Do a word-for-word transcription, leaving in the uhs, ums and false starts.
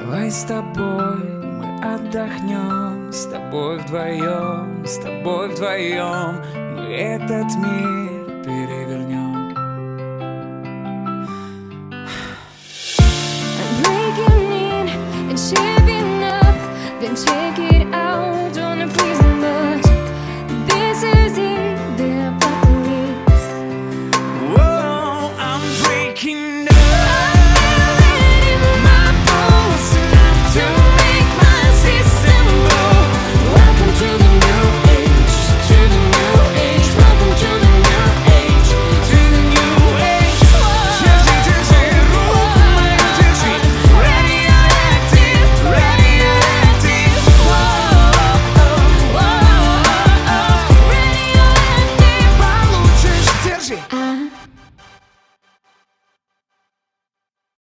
Давай с тобой мы отдохнем, с тобой вдвоем, с тобой вдвоем мы этот мир перевернем. I'm breaking in and shaping up, then taking